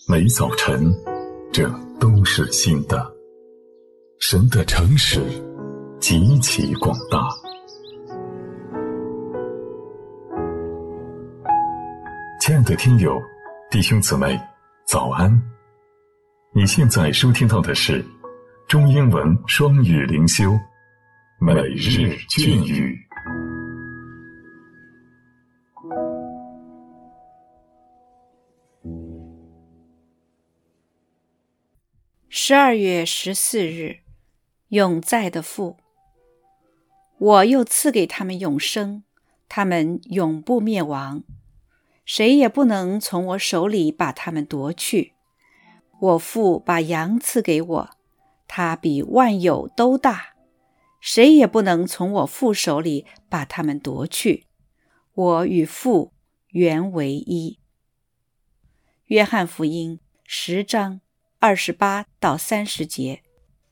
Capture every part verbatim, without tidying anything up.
每早晨，这都是新的。神的诚实极其广大。亲爱的听友，弟兄姊妹，早安！你现在收听到的是中英文双语灵修每日隽语。 十二月十四日，永在的父，我又赐给他们永生，他们永不灭亡，谁也不能从我手里把他们夺去。我父把羊赐给我，他比万有都大，谁也不能从我父手里把他们夺去。我与父原为一。约翰福音十章二十八到三十节。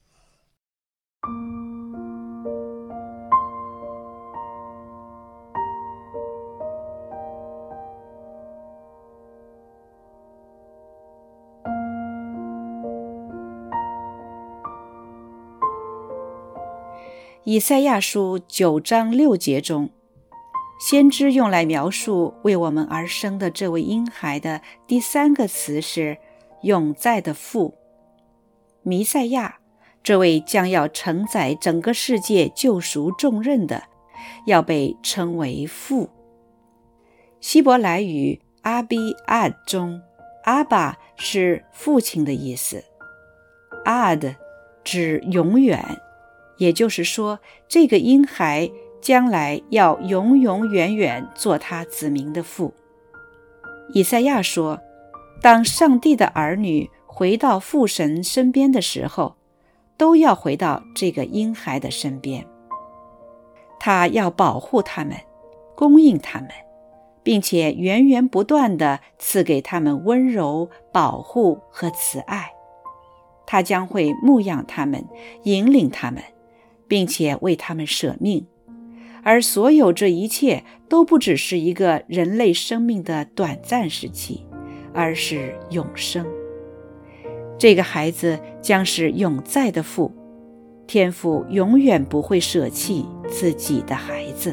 以赛亚书九章六节中，先知用来描述为我们而生的这位婴孩的第三个词是永在的父。弥赛亚，这位将要承载整个世界救赎重任的，要被称为父。希伯来语阿比阿中，阿爸是父亲的意思，阿德指永远，也就是说，这个婴孩将来要永永远远做他子民的父。以赛亚说，当上帝的儿女回到父神身边的时候，都要回到这个婴孩的身边。他要保护他们，供应他们，并且源源不断地赐给他们温柔、保护和慈爱。他将会牧养他们，引领他们，并且为他们舍命。而所有这一切都不只是一个人类生命的短暂时期，而是永生。这个孩子将是永在的父，天父永远不会舍弃自己的孩子。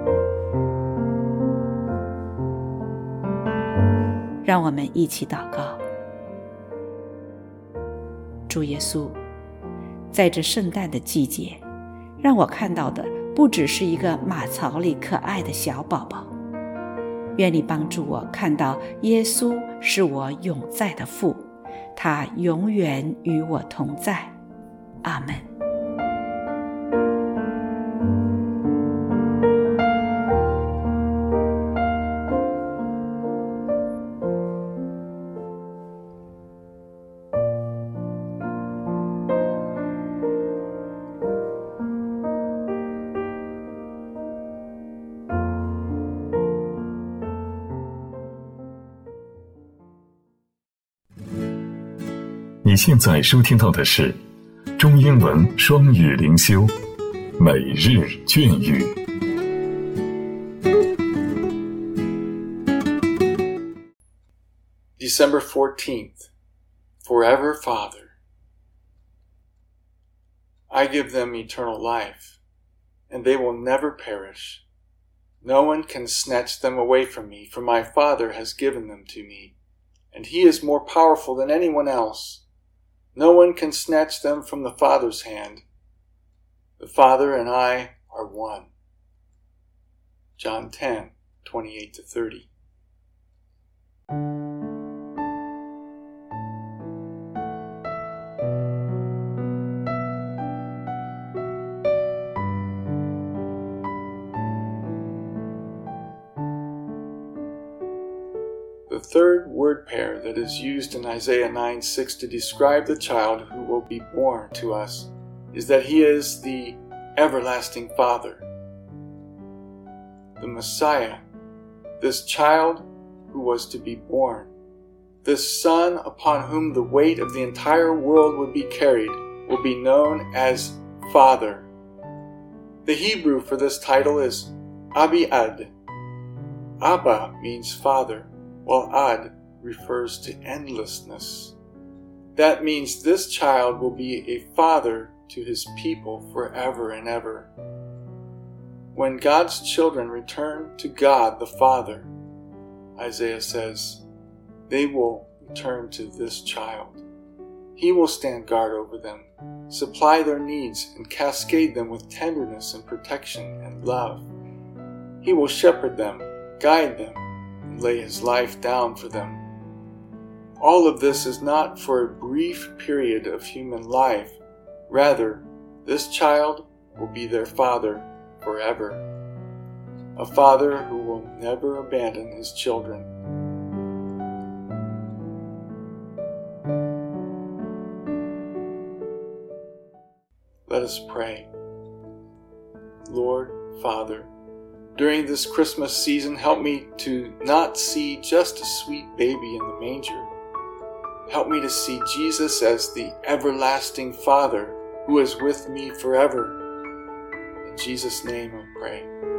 让我们一起祷告。主耶稣，在这圣诞的季节，让我看到的不只是一个马槽里可爱的小宝宝，愿你帮助我看到耶稣是我永在的父，他永远与我同在。阿们。 你现在收听到的是中英文双语灵修每日隽语。 December fourteenth, Forever Father. I give them eternal life, and they will never perish. No one can snatch them away from me, for my Father has given them to me, and he is more powerful than anyone else.No one can snatch them from the Father's hand. The Father and I are one. John ten, twenty-eight to thirty. The third word pair that is used in Isaiah nine six to describe the child who will be born to us is that he is the everlasting Father. The Messiah, this child who was to be born, this Son upon whom the weight of the entire world would be carried, will be known as Father. The Hebrew for this title is Abi Ad. Abba means father, while Ad refers to endlessness. That means this child will be a father to his people forever and ever. When God's children return to God the Father, Isaiah says, they will return to this child. He will stand guard over them, supply their needs, and cascade them with tenderness and protection and love. He will shepherd them, guide them, and lay his life down for them. All of this is not for a brief period of human life. Rather, this child will be their father forever. A father who will never abandon his children. Let us pray. Lord, Father, during this Christmas season, help me to not see just a sweet baby in the manger. Help me to see Jesus as the everlasting Father who is with me forever. In Jesus' name I pray.